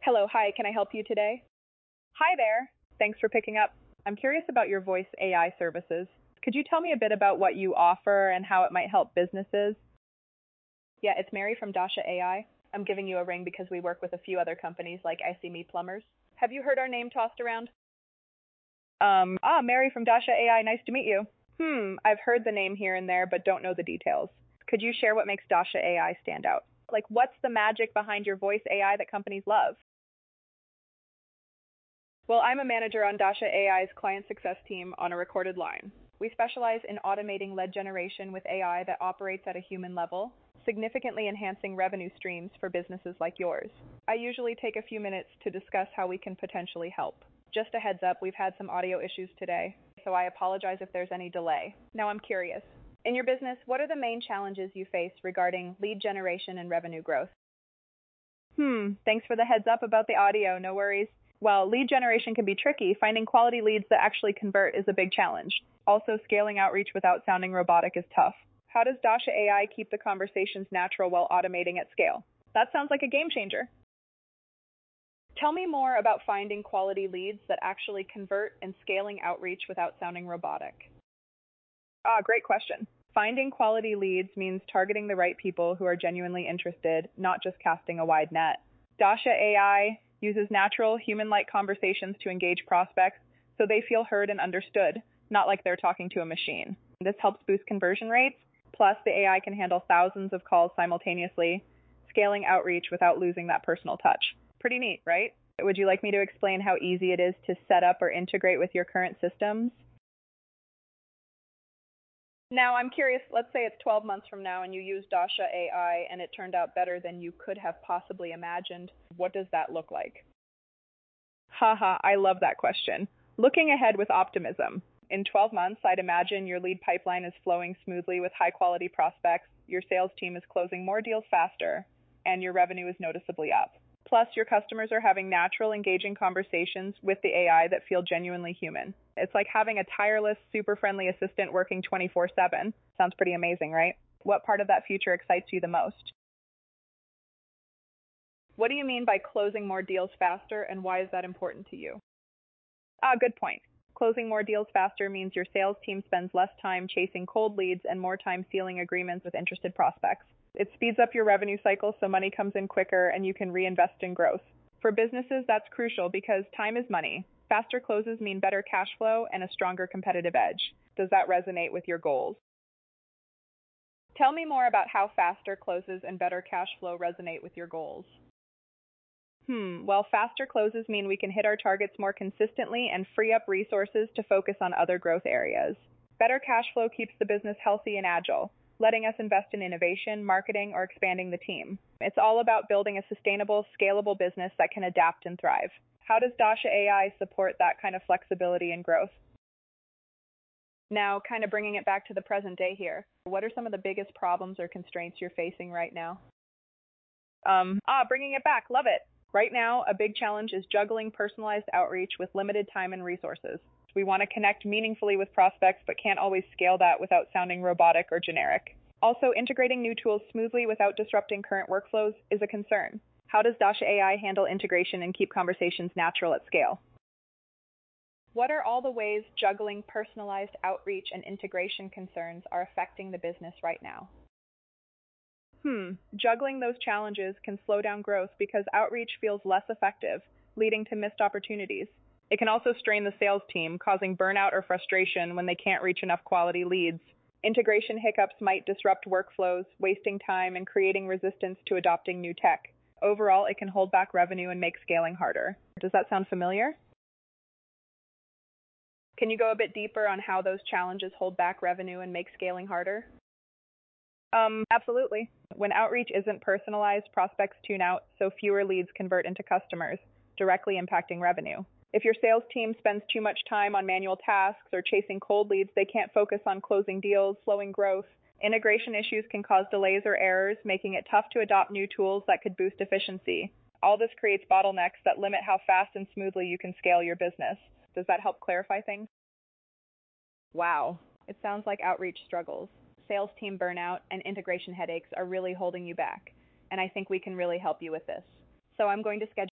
Hello, hi, can I help you today? Hi there. Thanks for picking up. I'm curious about your voice AI services. Could you tell me a bit about what you offer and how it might help businesses? Yeah, it's Mary from Dasha AI. I'm giving you a ring because we work with a few other companies like ICME Plumbers. Have you heard our name tossed around? Mary from Dasha AI, nice to meet you. I've heard the name here and there, but don't know the details. Could you share what makes Dasha AI stand out? Like, what's the magic behind your voice AI that companies love? Well, I'm a manager on Dasha AI's client success team on a recorded line. We specialize in automating lead generation with AI that operates at a human level, significantly enhancing revenue streams for businesses like yours. I usually take a few minutes to discuss how we can potentially help. Just a heads up, we've had some audio issues today, so I apologize if there's any delay. Now I'm curious. In your business, what are the main challenges you face regarding lead generation and revenue growth? Thanks for the heads up about the audio, no worries. While lead generation can be tricky, finding quality leads that actually convert is a big challenge. Also, scaling outreach without sounding robotic is tough. How does Dasha AI keep the conversations natural while automating at scale? That sounds like a game changer. Tell me more about finding quality leads that actually convert and scaling outreach without sounding robotic. Great question. Finding quality leads means targeting the right people who are genuinely interested, not just casting a wide net. Dasha AI uses natural, human-like conversations to engage prospects so they feel heard and understood, not like they're talking to a machine. This helps boost conversion rates, plus the AI can handle thousands of calls simultaneously, scaling outreach without losing that personal touch. Pretty neat, right? Would you like me to explain how easy it is to set up or integrate with your current systems? Now, I'm curious, let's say it's 12 months from now and you use Dasha AI and it turned out better than you could have possibly imagined. What does that look like? Haha, I love that question. Looking ahead with optimism. In 12 months, I'd imagine your lead pipeline is flowing smoothly with high quality prospects, your sales team is closing more deals faster, and your revenue is noticeably up. Plus, your customers are having natural, engaging conversations with the AI that feel genuinely human. It's like having a tireless, super friendly assistant working 24/7. Sounds pretty amazing, right? What part of that future excites you the most? What do you mean by closing more deals faster, and why is that important to you? Good point. Closing more deals faster means your sales team spends less time chasing cold leads and more time sealing agreements with interested prospects. It speeds up your revenue cycle so money comes in quicker and you can reinvest in growth. For businesses, that's crucial because time is money. Faster closes mean better cash flow and a stronger competitive edge. Does that resonate with your goals? Tell me more about how faster closes and better cash flow resonate with your goals. Well, faster closes mean we can hit our targets more consistently and free up resources to focus on other growth areas. Better cash flow keeps the business healthy and agile, letting us invest in innovation, marketing, or expanding the team. It's all about building a sustainable, scalable business that can adapt and thrive. How does Dasha AI support that kind of flexibility and growth? Now, kind of bringing it back to the present day here, what are some of the biggest problems or constraints you're facing right now? Bringing it back, love it. Right now, a big challenge is juggling personalized outreach with limited time and resources. We want to connect meaningfully with prospects, but can't always scale that without sounding robotic or generic. Also, integrating new tools smoothly without disrupting current workflows is a concern. How does Dasha AI handle integration and keep conversations natural at scale? What are all the ways juggling personalized outreach and integration concerns are affecting the business right now? Juggling those challenges can slow down growth because outreach feels less effective, leading to missed opportunities. It can also strain the sales team, causing burnout or frustration when they can't reach enough quality leads. Integration hiccups might disrupt workflows, wasting time and creating resistance to adopting new tech. Overall, it can hold back revenue and make scaling harder. Does that sound familiar? Can you go a bit deeper on how those challenges hold back revenue and make scaling harder? Absolutely. When outreach isn't personalized, prospects tune out, so fewer leads convert into customers, directly impacting revenue. If your sales team spends too much time on manual tasks or chasing cold leads, they can't focus on closing deals, slowing growth. Integration issues can cause delays or errors, making it tough to adopt new tools that could boost efficiency. All this creates bottlenecks that limit how fast and smoothly you can scale your business. Does that help clarify things? Wow, it sounds like outreach struggles, sales team burnout, and integration headaches are really holding you back. And I think we can really help you with this. So I'm going to schedule